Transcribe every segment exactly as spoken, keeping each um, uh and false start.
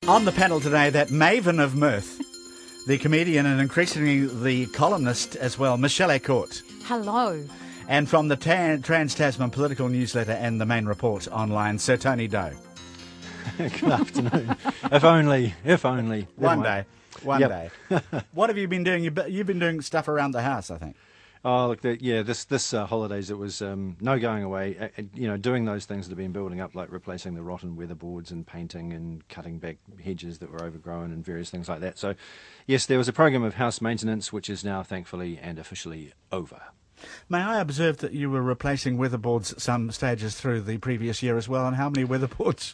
On the panel today, that maven of mirth, the comedian and increasingly the columnist as well, Michelle A'Court. Hello. And from the Tan- Trans-Tasman Political Newsletter and the Main Report online, Sir Tony Doe. Good afternoon. If only, if only. One day, one Yep. day. What have you been doing? You've been, you've been doing stuff around the house, I think. Oh, look, the, yeah, this this uh, holidays, it was um, no going away. Uh, uh, you know, doing those things that have been building up, like replacing the rotten weatherboards and painting and cutting back hedges that were overgrown and various things like that. So, yes, there was a program of house maintenance, which is now thankfully and officially over. May I observe that you were replacing weatherboards some stages through the previous year as well, and how many weatherboards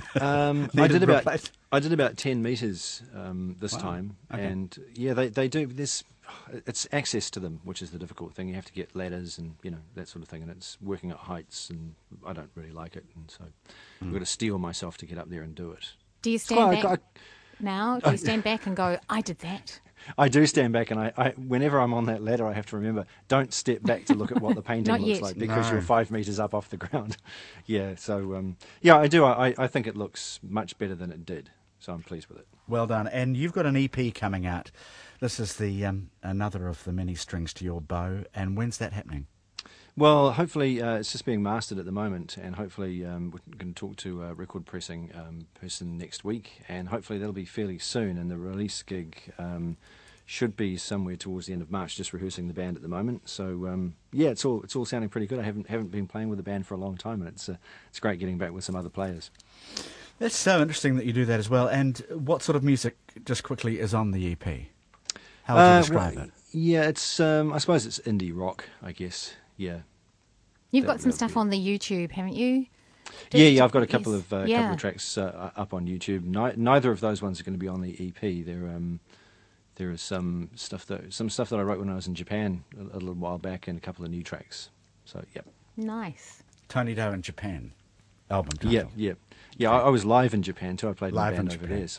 Um, I needed did about replaced? I did about ten metres um, this Wow. time, Okay. and yeah, they they do this. It's access to them, which is the difficult thing. You have to get ladders and you know that sort of thing, and it's working at heights, and I don't really like it, and so I've got to steel myself to get up there and do it. Do you stand Well, I- back now? Do you stand back and go, I did that? I do stand back, and I, I whenever I'm on that ladder, I have to remember don't step back to look at what the painting Not looks yet. like because No. you're five metres up off the ground. yeah, so um, yeah, I do. I, I think it looks much better than it did, so I'm pleased with it. Well done. And you've got an E P coming out. This is the um, another of the many strings to your bow. And when's that happening? Well, hopefully uh, it's just being mastered at the moment, and hopefully um, we're going to talk to a record pressing um, person next week, and hopefully that'll be fairly soon. And the release gig um, should be somewhere towards the end of March. Just rehearsing the band at the moment, so um, yeah, it's all it's all sounding pretty good. I haven't haven't been playing with the band for a long time, and it's uh, it's great getting back with some other players. That's so interesting that you do that as well. And what sort of music, just quickly, is on the E P? How would you Uh, describe well, it? Yeah, it's um, I suppose it's indie rock, I guess. Yeah. You've That- got some that'd stuff be- on the YouTube, haven't you? Do- Yeah, yeah, I've got a couple yes. of uh, yeah. couple of tracks uh, up on YouTube. Ni- neither of those ones are going to be on the E P. There, um, there is some stuff that some stuff that I wrote when I was in Japan a, a little while back, and a couple of new tracks. So, yeah, Nice. Tony Doe in Japan album title. yeah, yeah, yeah. I, I was live in Japan too. I played Live my in band over Japan. there,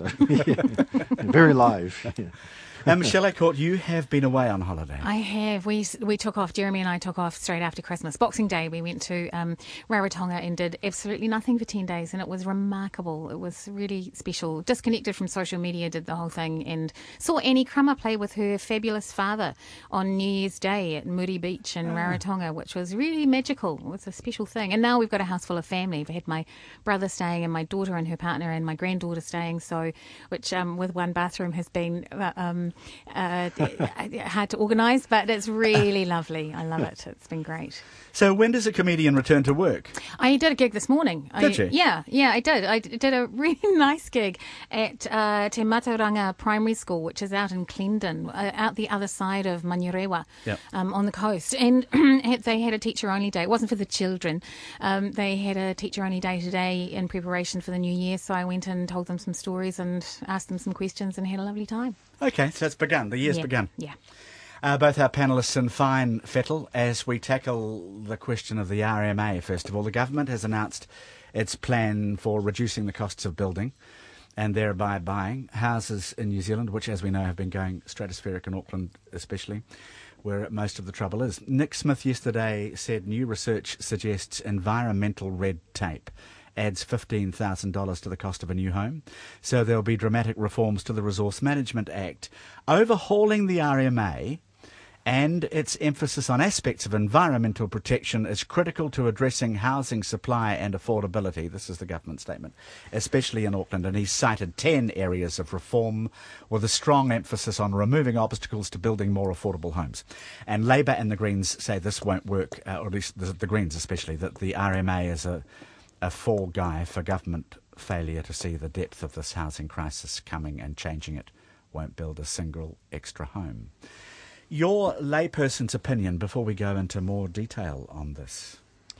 so yeah. very live. Yeah. And Michelle A'Court, you have been away on holiday. I have. We we took off, Jeremy and I took off straight after Christmas. Boxing Day, we went to um, Rarotonga and did absolutely nothing for ten days, and it was remarkable. It was really special. Disconnected from social media, did the whole thing, and saw Annie Crummer play with her fabulous father on New Year's Day at Moody Beach in Rarotonga, which was really magical. It was a special thing. And now we've got a house full of family. We had my brother staying and my daughter and her partner and my granddaughter staying, so which um, with one bathroom has been... Uh, um, Uh, hard to organise, but it's really lovely. I love it. It's been great. So when does a comedian return to work? I did a gig this morning. Did I, you? Yeah, yeah, I did. I d- did a really nice gig at uh, Te Mataranga Primary School, which is out in Clendon, uh, out the other side of Manurewa, Yep. um, on the coast. And they had a teacher-only day. It wasn't for the children. Um, they had a teacher-only day today in preparation for the new year, so I went and told them some stories and asked them some questions and had a lovely time. Okay, so it's begun. The year's yeah. begun. Yeah. Uh, both our panellists in fine fettle as we tackle the question of the R M A. First of all, the government has announced its plan for reducing the costs of building and thereby buying houses in New Zealand, which, as we know, have been going stratospheric in Auckland especially, where most of the trouble is. Nick Smith yesterday said new research suggests environmental red tape adds fifteen thousand dollars to the cost of a new home. So there'll be dramatic reforms to the Resource Management Act. Overhauling the R M A and its emphasis on aspects of environmental protection is critical to addressing housing supply and affordability. This is the government statement, especially in Auckland. And he's cited ten areas of reform with a strong emphasis on removing obstacles to building more affordable homes. And Labour and the Greens say this won't work, uh, or at least the, the Greens especially, that the R M A is a a fall guy for government failure to see the depth of this housing crisis coming, and changing it won't build a single extra home. Your layperson's opinion before we go into more detail on this.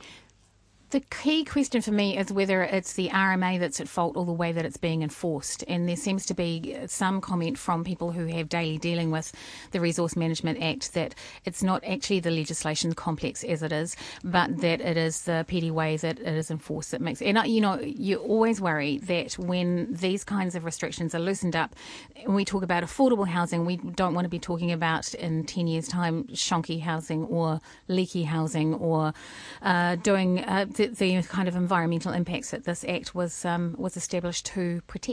The key question for me is whether it's the R M A that's at fault or the way that it's being enforced. And there seems to be some comment from people who have daily dealing with the Resource Management Act that it's not actually the legislation complex as it is, but that it is the petty way that it is enforced that makes. And, you know, you always worry that when these kinds of restrictions are loosened up, when we talk about affordable housing, we don't want to be talking about in ten years' time shonky housing or leaky housing or uh, doing... Uh, The, the kind of environmental impacts that this Act was um, was established to protect.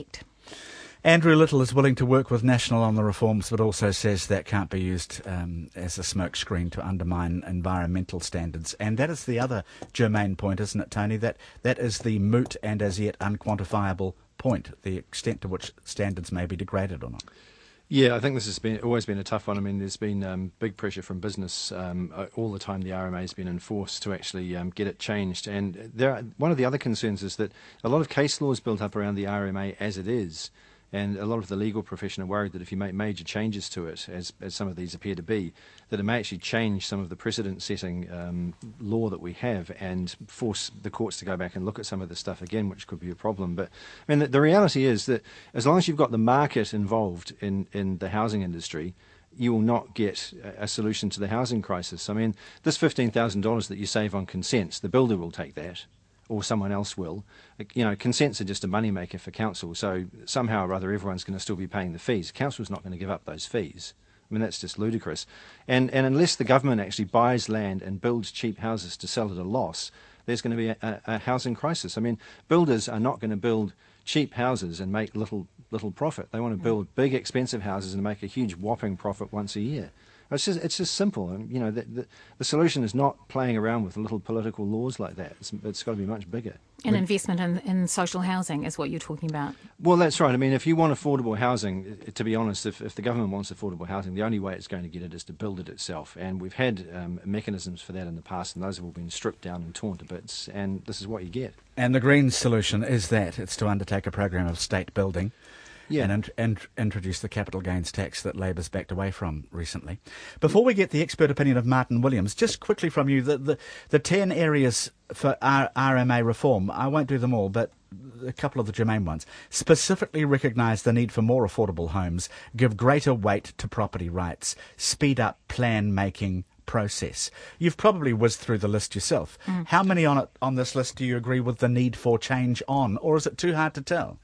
Andrew Little is willing to work with National on the reforms, but also says that can't be used um, as a smokescreen to undermine environmental standards. And that is the other germane point, isn't it, Tony? That that is the moot and as yet unquantifiable point, the extent to which standards may be degraded or not. Yeah, I think this has been always been a tough one. I mean, there's been um, big pressure from business um, all the time. The R M A has been enforced to actually um, get it changed. And there, are, one of the other concerns is that a lot of case law is built up around the R M A as it is. And a lot of the legal profession are worried that if you make major changes to it, as, as some of these appear to be, that it may actually change some of the precedent-setting um, law that we have and force the courts to go back and look at some of this stuff again, which could be a problem. But I mean, the, the reality is that as long as you've got the market involved in, in the housing industry, you will not get a, a solution to the housing crisis. I mean, this fifteen thousand dollars that you save on consents, the builder will take that, or someone else will. You know, consents are just a moneymaker for council, so somehow or other everyone's going to still be paying the fees. Council's not going to give up those fees. I mean, that's just ludicrous. And and unless the government actually buys land and builds cheap houses to sell at a loss, there's going to be a, a, a housing crisis. I mean, builders are not going to build cheap houses and make little little profit. They want to build big, expensive houses and make a huge whopping profit once a year. It's just, it's just simple. And, you know, the, the, the solution is not playing around with little political laws like that. It's, it's got to be much bigger. And investment in, in social housing is what you're talking about. Well, that's right. I mean, if you want affordable housing, to be honest, if, if the government wants affordable housing, the only way it's going to get it is to build it itself. And we've had um, mechanisms for that in the past, and those have all been stripped down and torn to bits. And this is what you get. And the Greens' solution is that it's to undertake a program of state building. Yeah. And, and introduce the capital gains tax that Labour's backed away from recently. Before we get the expert opinion of Martin Williams, just quickly from you, the, the, the ten areas for R- RMA reform, I won't do them all, but a couple of the germane ones, specifically recognise the need for more affordable homes, give greater weight to property rights, speed up plan-making process. You've probably whizzed through the list yourself. Mm. How many on it on this list do you agree with the need for change on, or is it too hard to tell?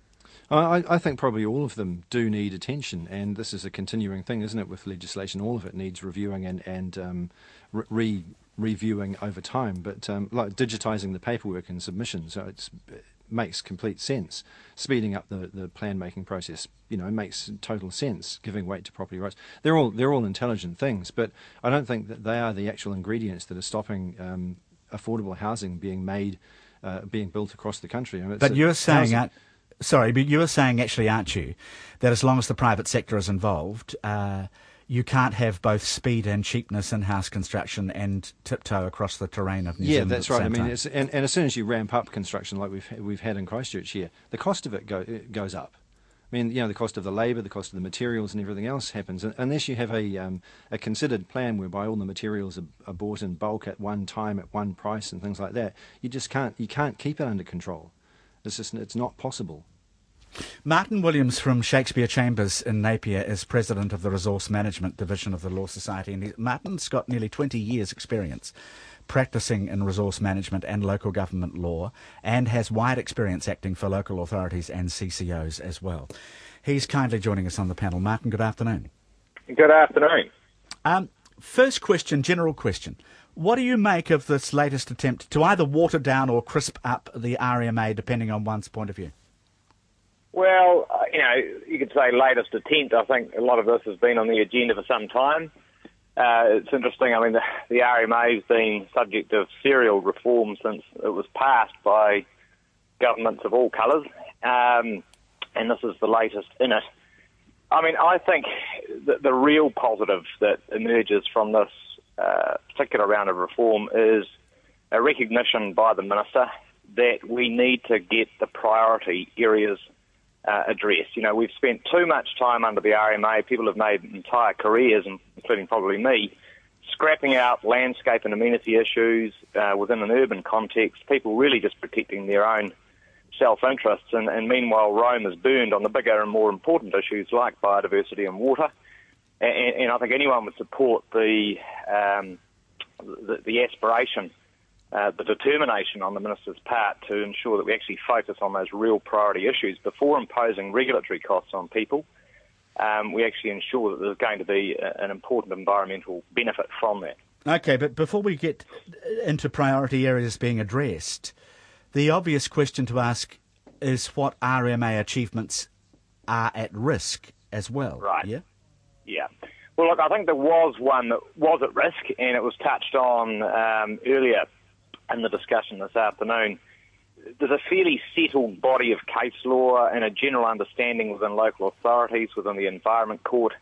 I, I think probably all of them do need attention, and this is a continuing thing, isn't it, with legislation? All of it needs reviewing and, and um, re reviewing over time, but um, like digitising the paperwork and submissions, so it's, it makes complete sense. Speeding up the, the plan-making process, you know, makes total sense, giving weight to property rights. They're all, they're all intelligent things, but I don't think that they are the actual ingredients that are stopping um, affordable housing being made, uh, being built across the country. I mean, but you're saying... Housing, Sorry, but you were saying, actually, aren't you, that as long as the private sector is involved, uh, you can't have both speed and cheapness in house construction and tiptoe across the terrain of New yeah, Zealand. Yeah, that's right. I mean, it's, and, and as soon as you ramp up construction, like we've we've had in Christchurch here, the cost of it, go, it goes up. I mean, you know, the cost of the labour, the cost of the materials, and everything else happens unless you have a um, a considered plan whereby all the materials are, are bought in bulk at one time at one price and things like that. You just can't you can't keep it under control. It's just it's not possible. Martin Williams from Shakespeare Chambers in Napier is president of the Resource Management Division of the Law Society. And he, Martin's got nearly twenty years' experience practising in resource management and local government law, and has wide experience acting for local authorities and C C Os as well. He's kindly joining us on the panel. Martin, good afternoon. Good afternoon. Um, first question, general question. What do you make of this latest attempt to either water down or crisp up the R M A, depending on one's point of view? Well, uh, you know, you could say latest attempt. I think a lot of this has been on the agenda for some time. Uh, it's interesting. I mean, the, the R M A has been subject of serial reform since it was passed by governments of all colours, um, and this is the latest in it. I mean, I think that the real positive that emerges from this uh, particular round of reform is a recognition by the Minister that we need to get the priority areas Uh, address. You know, we've spent too much time under the R M A. People have made entire careers, including probably me, scrapping out landscape and amenity issues uh, within an urban context, people really just protecting their own self-interests, and, and meanwhile Rome is burned on the bigger and more important issues like biodiversity and water. And, and I think anyone would support the, um, the, the aspiration Uh, the determination on the Minister's part to ensure that we actually focus on those real priority issues before imposing regulatory costs on people. Um, we actually ensure that there's going to be a, an important environmental benefit from that. Okay, but before we get into priority areas being addressed, the obvious question to ask is what R M A achievements are at risk as well. Right. Yeah? Yeah. Well, look, I think there was one that was at risk, and it was touched on um, earlier in the discussion this afternoon. There's a fairly settled body of case law and a general understanding within local authorities, within the Environment Court,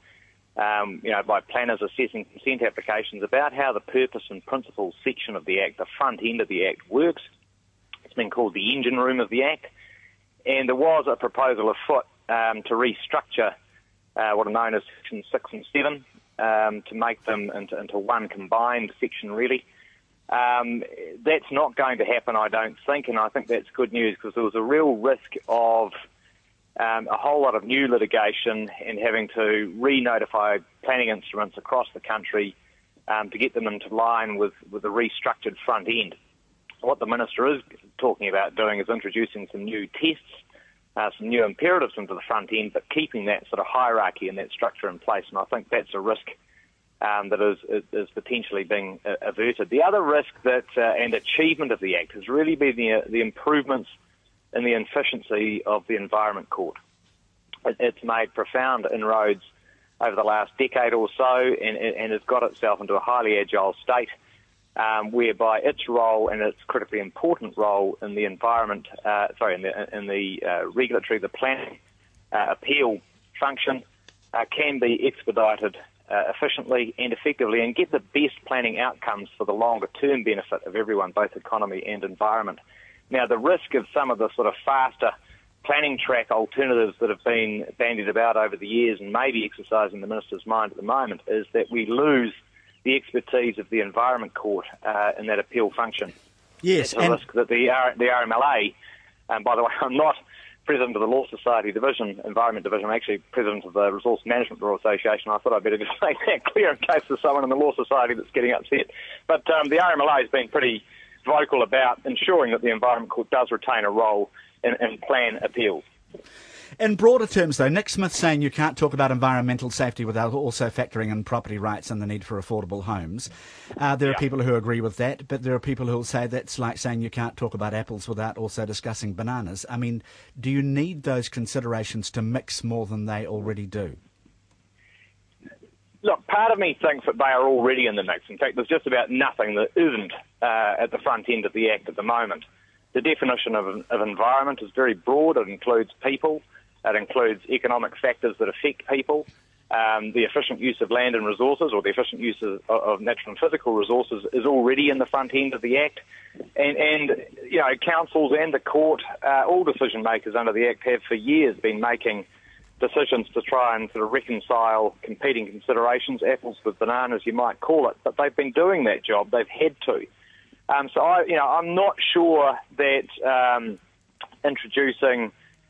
um, you know, by planners assessing consent applications about how the purpose and principles section of the Act, the front end of the Act, works. It's been called the engine room of the Act. And there was a proposal afoot um, to restructure uh, what are known as Section six and seven um, to make them into, into one combined section, really. Um, that's not going to happen, I don't think, and I think that's good news because there was a real risk of um, a whole lot of new litigation and having to re-notify planning instruments across the country um, to get them into line with, with the restructured front end. What the Minister is talking about doing is introducing some new tests, uh, some new imperatives into the front end, but keeping that sort of hierarchy and that structure in place, and I think that's a risk Um, that is, is potentially being uh, averted. The other risk that uh, and achievement of the Act has really been the, uh, the improvements in the efficiency of the Environment Court. It, it's made profound inroads over the last decade or so, and, and has got itself into a highly agile state, um, whereby its role and its critically important role in the environment, uh, sorry, in the, in the uh, regulatory, the planning uh, appeal function uh, can be expedited Uh, efficiently and effectively and get the best planning outcomes for the longer-term benefit of everyone, both economy and environment. Now, the risk of some of the sort of faster planning track alternatives that have been bandied about over the years and maybe exercising the Minister's mind at the moment is that we lose the expertise of the Environment Court uh, in that appeal function. Yes. It's a and risk that the, R- the R M L A, and by the way, I'm not President of the Law Society Division, Environment Division. I'm actually President of the Resource Management Law Association. I thought I'd better just make that clear in case there's someone in the Law Society that's getting upset. But um, the R M L A has been pretty vocal about ensuring that the Environment Court does retain a role in, in plan appeals. In broader terms, though, Nick Smith's saying you can't talk about environmental safety without also factoring in property rights and the need for affordable homes. Uh, there yeah. are people who agree with that, but there are people who will say that's like saying you can't talk about apples without also discussing bananas. I mean, do you need those considerations to mix more than they already do? Look, part of me thinks that they are already in the mix. In fact, there's just about nothing that isn't uh, at the front end of the Act at the moment. The definition of, of environment is very broad. It includes people. It includes economic factors that affect people, um, the efficient use of land and resources, or the efficient use of, of natural and physical resources is already in the front end of the Act. And, and you know, councils and the court, uh, all decision makers under the Act have for years been making decisions to try and sort of reconcile competing considerations, apples with bananas, you might call it. But they've been doing that job. They've had to. Um, so I, you know, I'm not sure that um, introducing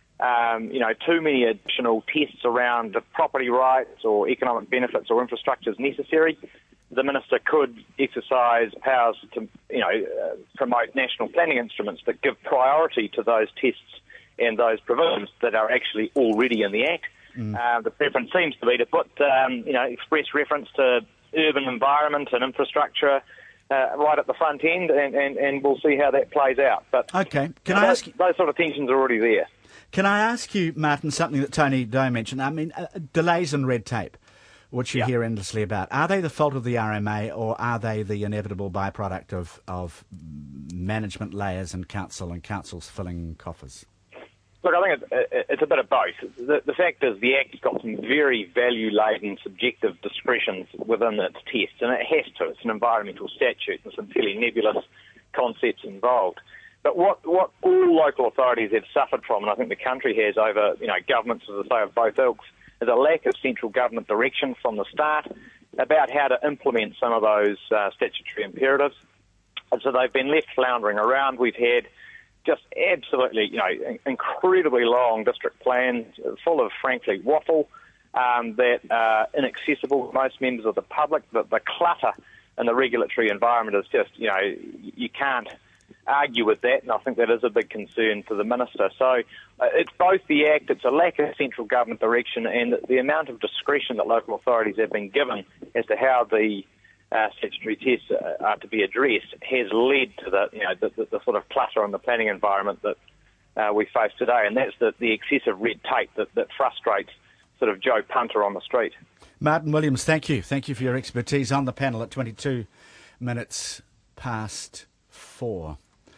Um, you know, too many additional tests around the property rights or economic benefits or infrastructure is necessary. The Minister could exercise powers to, you know, uh, promote national planning instruments that give priority to those tests and those provisions that are actually already in the Act. Mm. Uh, the preference seems to be to put, um, you know, express reference to urban environment and infrastructure uh, right at the front end, and, and, and we'll see how that plays out. But okay, can you know, I those, ask you? Those sort of tensions are already there. Can I ask you, Martin, something that Tony Doe mentioned? I mean, uh, delays and red tape, which you yeah. hear endlessly about. Are they the fault of the R M A, or are they the inevitable byproduct of, of management layers and council and councils filling coffers? Look, I think it's, it's a bit of both. The, the fact is the Act's got some very value-laden subjective discretions within its tests, and it has to. It's an environmental statute. There's some fairly nebulous concepts involved. But what, what all local authorities have suffered from, and I think the country has over, you know, governments, as I say, of both ilks, is a lack of central government direction from the start about how to implement some of those uh, statutory imperatives. And so they've been left floundering around. We've had just absolutely, you know, incredibly long district plans full of, frankly, waffle um, that are inaccessible to most members of the public. The, the clutter in the regulatory environment is just, you know, you can't argue with that, and I think that is a big concern for the Minister. So uh, it's both the Act, it's a lack of central government direction, and the amount of discretion that local authorities have been given as to how the uh, statutory tests are to be addressed has led to the, you know, the, the, the sort of clutter in the planning environment that uh, we face today, and that's the, the excessive red tape that, that frustrates sort of Joe Punter on the street. Martin Williams, thank you. Thank you for your expertise on the panel at twenty-two minutes past four.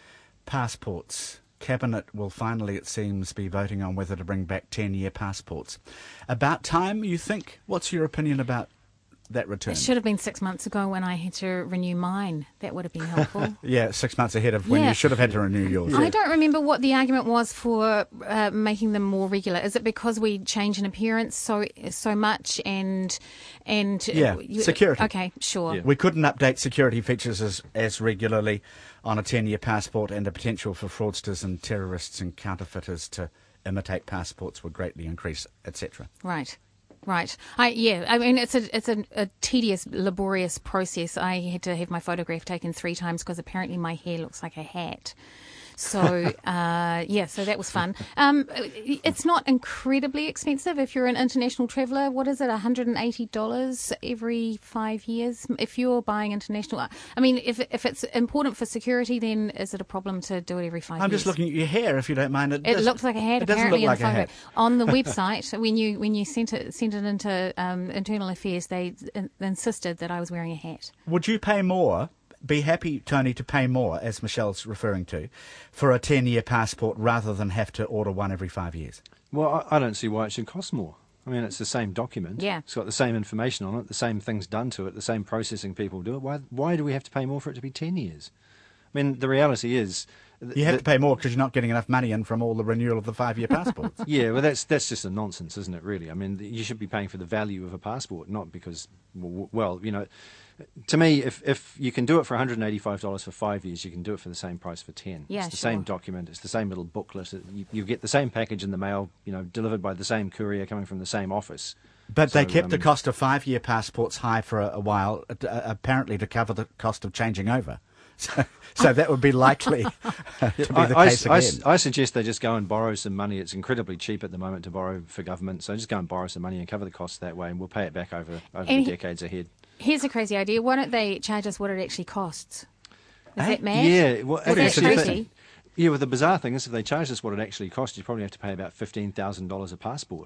Passports. Cabinet will finally, it seems, be voting on whether to bring back ten-year passports. About time, you think? What's your opinion about that return? It should have been six months ago when I had to renew mine. That would have been helpful. Yeah, six months ahead of when Yeah. you should have had to renew yours. I don't remember what the argument was for uh, making them more regular. Is it because we change in appearance so so much and and Yeah, you- security. Okay, sure. Yeah. We couldn't update security features as, as regularly on a ten-year passport, and the potential for fraudsters and terrorists and counterfeiters to imitate passports would greatly increase, et cetera. Right. Right. I yeah. I mean, it's a it's a, a tedious, laborious process. I had to have my photograph taken three times because apparently my hair looks like a hat. So uh, yeah, so that was fun. Um, it's not incredibly expensive if you're an international traveller. What is it, one hundred eighty dollars every five years? If you're buying international, I mean, if if it's important for security, then is it a problem to do it every five I'm years? just looking at your hair, if you don't mind. It, It does- looked like a hat, It doesn't apparently, look like in a the hat. photo. On the website, when you when you sent it sent it into um, Internal Affairs, they in- insisted that I was wearing a hat. Would you pay more, be happy, Tony, to pay more, as Michelle's referring to, for a ten-year passport rather than have to order one every five years? Well, I, I don't see why it should cost more. I mean, it's the same document. Yeah. It's got the same information on it, the same things done to it, the same processing people do it. Why, why do we have to pay more for it to be ten years? I mean, the reality is... th- You have that- to pay more because you're not getting enough money in from all the renewal of the five-year passports. Yeah, well, that's that's just a nonsense, isn't it, really? I mean, you should be paying for the value of a passport, not because, well, well you know, to me, if, if you can do it for one hundred eighty-five dollars for five years, you can do it for the same price for ten. Yeah, it's the sure. same document, it's the same little booklet. It- You, you get the same package in the mail, you know, delivered by the same courier coming from the same office. But they So, kept the um, cost of five-year passports high for a, a while, uh, apparently to cover the cost of changing over. So, so that would be likely to be the I, case I, again. I, I suggest they just go and borrow some money. It's incredibly cheap at the moment to borrow for government, so just go and borrow some money and cover the costs that way, and we'll pay it back over, over the And- decades ahead. Here's a crazy idea. Why don't they charge us what it actually costs? Is Eh? that mad? Yeah, well, Is that actually, if they- crazy? yeah. Well, the bizarre thing is, if they charged us what it actually cost, you'd probably have to pay about fifteen thousand dollars a passport.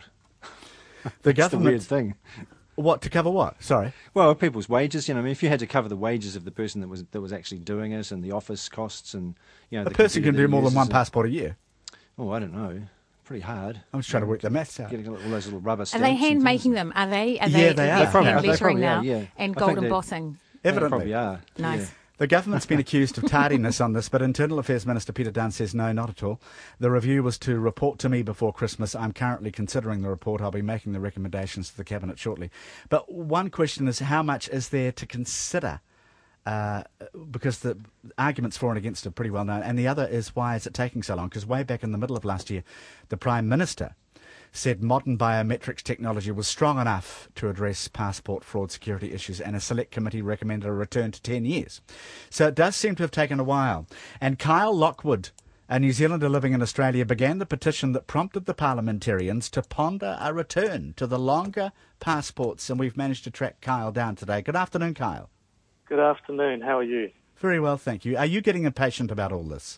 The That's the weird government, thing. what, to cover what? Sorry. Well, people's wages. You know, I mean, if you had to cover the wages of the person that was that was actually doing it, and the office costs, and you know, A the person can computer do that more than uses one it- passport a year. Oh, I don't know. Pretty hard. I'm just trying to work the maths out. Getting all those little rubber Are stamps. they and hand things. making them? Are they? Are Yeah, they? they They're are. Probably- hand they lettering probably are, now yeah. and I think gold they- embossing. They Evidently. probably are. Nice. Yeah. The government's been accused of tardiness on this, but Internal Affairs Minister Peter Dunn says no, not at all. The review was to report to me before Christmas. I'm currently considering the report. I'll be making the recommendations to the Cabinet shortly. But one question is, how much is there to consider? Uh, because the arguments for and against are pretty well known. And the other is, why is it taking so long? Because way back in the middle of last year, the Prime Minister said modern biometrics technology was strong enough to address passport fraud security issues, and a select committee recommended a return to ten years. So it does seem to have taken a while. And Kyle Lockwood, a New Zealander living in Australia, began the petition that prompted the parliamentarians to ponder a return to the longer passports, and we've managed to track Kyle down today. Good afternoon, Kyle. Good afternoon. How are you? Very well, thank you. Are you getting impatient about all this?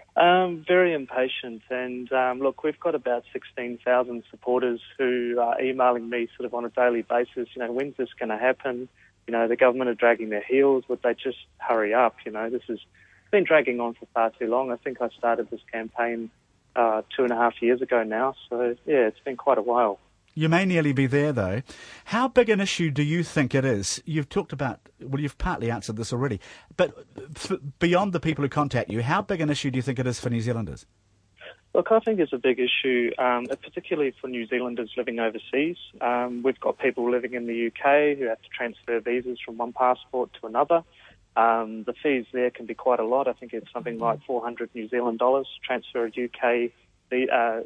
Um, very impatient. And um, look, we've got about sixteen thousand supporters who are emailing me sort of on a daily basis. You know, when's this going to happen? You know, the government are dragging their heels. Would they just hurry up? You know, this has been dragging on for far too long. I think I started this campaign uh, two and a half years ago now. So, yeah, it's been quite a while. You may nearly be there, though. How big an issue do you think it is? You've talked about, well, you've partly answered this already, but f- beyond the people who contact you, how big an issue do you think it is for New Zealanders? Look, I think it's a big issue, um, particularly for New Zealanders living overseas. Um, we've got people living in the U K who have to transfer visas from one passport to another. Um, the fees there can be quite a lot. I think it's something like four hundred New Zealand dollars to transfer a U K uh,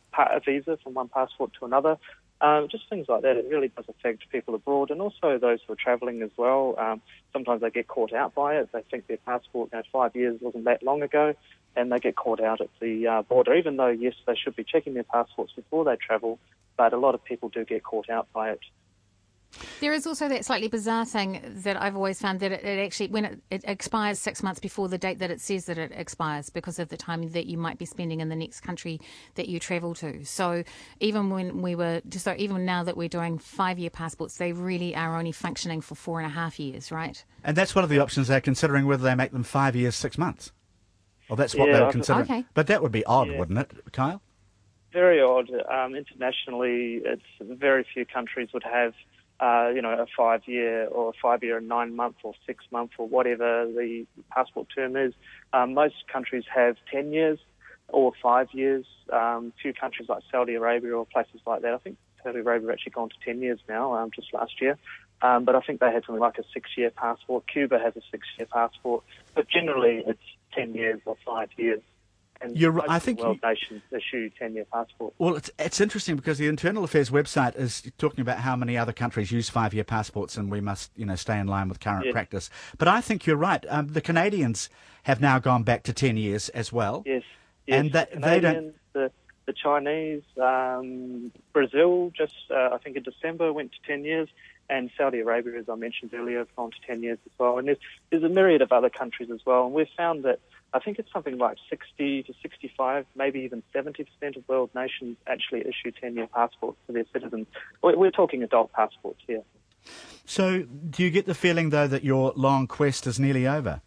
a visa from one passport to another. Um, just things like that. It really does affect people abroad, and also those who are travelling as well. Um, sometimes they get caught out by it. They think their passport, you know, five years wasn't that long ago, and they get caught out at the uh, border, even though, yes, they should be checking their passports before they travel, but a lot of people do get caught out by it. There is also that slightly bizarre thing that I've always found that it, it actually, when it, it expires six months before the date that it says that it expires because of the time that you might be spending in the next country that you travel to. So even when we were, so even now that we're doing five-year passports, they really are only functioning for four and a half years, right? And that's one of the options they're considering, whether they make them five years, six months. Well, that's what Yeah, they were I- considering. Okay. But that would be odd, Yeah. wouldn't it, Kyle? Very odd. Um, internationally, it's very few countries would have, uh, you know, a five-year or a five-year and nine-month or six-month or whatever the passport term is. Um, most countries have ten years or five years. Um, few countries like Saudi Arabia or places like that. I think Saudi Arabia actually gone to ten years now, um, just last year. Um, but I think they had something like a six-year passport. Cuba has a six-year passport. But generally, it's ten years or five years. And You're right. most I of the think world you- nations issue ten-year passports. Well, it's it's interesting because the Internal Affairs website is talking about how many other countries use five-year passports, and we must, you know, stay in line with current Yes. practice. But I think you're right. Um, the Canadians have now gone back to ten years as well. Yes, yes. And that- the they don't- Canadians, the, the Chinese, um, Brazil, just uh, I think in December went to ten years, and Saudi Arabia, as I mentioned earlier, have gone to ten years as well. And there's, there's a myriad of other countries as well. And we've found that I think it's something like sixty to sixty-five, maybe even seventy percent of world nations actually issue ten-year passports to their citizens. We're, we're talking adult passports here. So do you get the feeling, though, that your long quest is nearly over?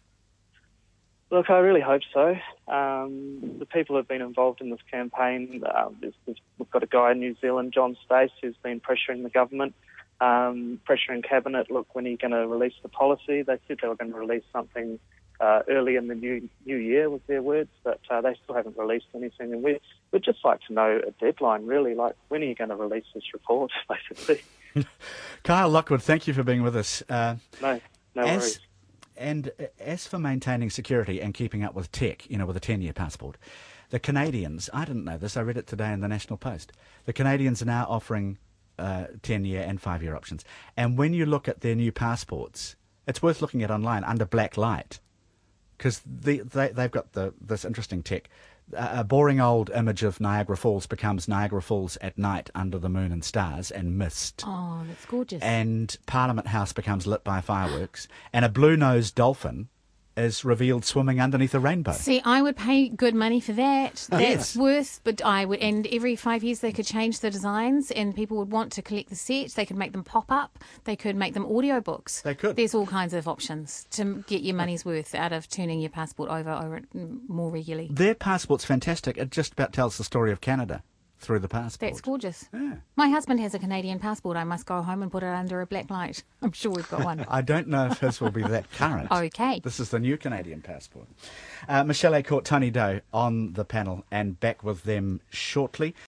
Look, I really hope so. Um, the people who have been involved in this campaign, uh, there's, there's, we've got a guy in New Zealand, John Stace, who's been pressuring the government, um, pressuring Cabinet. Look, when are you going to release the policy? They said they were going to release something uh, early in the new new year, was their words, but uh, they still haven't released anything. And we, we'd just like to know a deadline, really, like when are you going to release this report, basically? Kyle Lockwood, thank you for being with us. Uh, No, no as, worries. And uh, as for maintaining security and keeping up with tech, you know, with a ten-year passport, the Canadians, I didn't know this, I read it today in the National Post, the Canadians are now offering uh, ten-year and five-year options. And when you look at their new passports, it's worth looking at online under black light, because the, they, they've got the, this interesting tech. A a boring old image of Niagara Falls becomes Niagara Falls at night under the moon and stars and mist. Oh, that's gorgeous. And Parliament House becomes lit by fireworks, and a blue-nosed dolphin is revealed swimming underneath a rainbow. See, I would pay good money for that. That's Yes. worth, but I would, and every five years they could change the designs and people would want to collect the sets. They could make them pop up. They could make them audiobooks. They could. There's all kinds of options to get your money's worth out of turning your passport over, over more regularly. Their passport's fantastic. It just about tells the story of Canada through the passport. That's gorgeous. Yeah. My husband has a Canadian passport. I must go home and put it under a black light. I'm sure we've got one. I don't know if his will be that current. Okay. This is the new Canadian passport. Uh, Michelle A'Court, Tony Doe on the panel and back with them shortly.